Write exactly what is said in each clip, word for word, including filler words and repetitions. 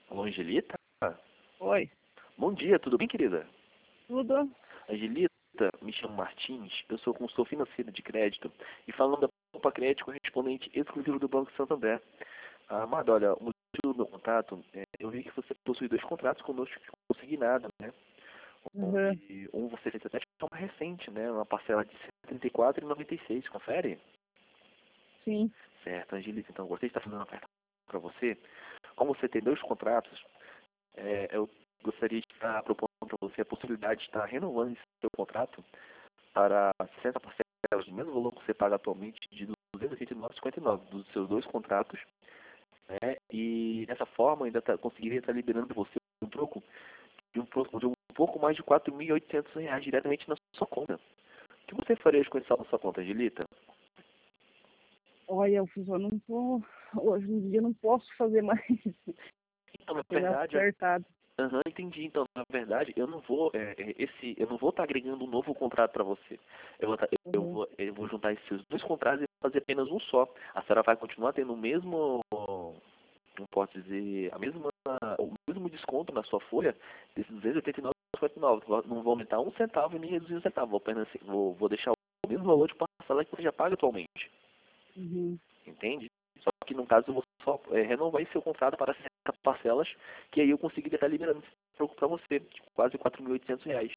Alô, Angelita? Oi, Bom dia, tudo bem, querida? tudo? Angelita, me chamo Martins, eu sou consultor financeiro de crédito e falando da Poupa Crédito correspondente exclusivo do Banco Santander. Ah, Amado, olha, o motivo do meu contato, é, eu vi que você possui dois contratos conosco consignado, né? Uhum, Onde um você fez até de forma recente, né? Uma parcela de cento e trinta e quatro e noventa e seis, confere? sim. Certo, Angelita, então, gostei de estar fazendo uma oferta para você. Como você tem dois contratos, é, eu gostaria de estar propondo para você a possibilidade de estar renovando esse seu contrato para sessenta parcelas do mesmo valor que você paga atualmente de duzentos e vinte e nove vírgula cinquenta e nove dos seus dois contratos, né? E dessa forma ainda tá, conseguiria estar liberando você um troco de um, troco de um pouco mais de quatro mil e oitocentos reais diretamente na sua conta. O que você faria com esse saldo na sua conta, Angelita? Olha, eu fiz, eu não tô, hoje em dia eu não posso fazer mais Então, na pegar verdade, acertado. aham, entendi. Então, na verdade, eu não vou, é, é, esse, eu não vou estar agregando um novo contrato para você. Eu vou, tá- eu Uhum. vou, eu vou juntar esses dois contratos e fazer apenas um só. A senhora vai continuar tendo o mesmo, não posso dizer, a mesma, o mesmo desconto na sua folha desses duzentos e oitenta e nove vírgula cinquenta e nove. Não vou aumentar um centavo e nem reduzir um centavo. Vou apenas, vou, vou deixar o mesmo valor de parcela que você já paga atualmente. Uhum. Entende? Só que no caso eu vou só é, renovar esse seu contrato para sessenta parcelas, que aí eu conseguiria estar liberando esse troco para você, de quase quatro mil e oitocentos reais.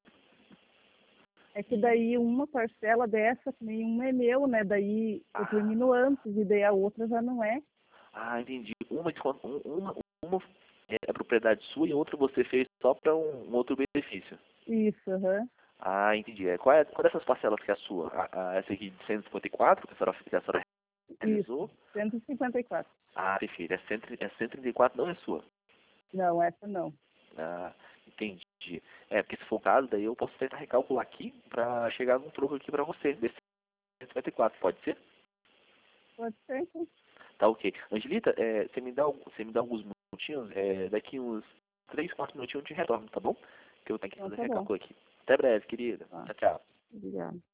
É que daí uma parcela dessa, nenhuma é meu, né? Daí eu Ah, termino antes e daí a outra já não é. ah, entendi. Uma, de, um- uma, uma é a propriedade sua e a outra você fez só para um, um outro benefício. Isso, aham. Ah, entendi. É, qual, é, qual dessas parcelas que é a sua? A, a, essa aqui de cento e cinquenta e quatro, que a senhora, que a senhora Isso, realizou? cento e cinquenta e quatro. Ah, perfeito. É, cento, é cento e trinta e quatro, não é sua. Não, essa não. Ah, entendi. É, porque se for o caso, daí eu posso tentar recalcular aqui para chegar num troco aqui para você, desse cento e cinquenta e quatro, pode ser? Pode ser, então. Tá ok. Angelita, é, você me dá, algum- você me dá alguns minutinhos, é, daqui uns três, quatro minutinhos eu te retorno, tá bom? Que eu tenho que Então fazer tá bom. recalculo aqui. Até breve, querida. Tá. Tchau, tchau. Obrigada.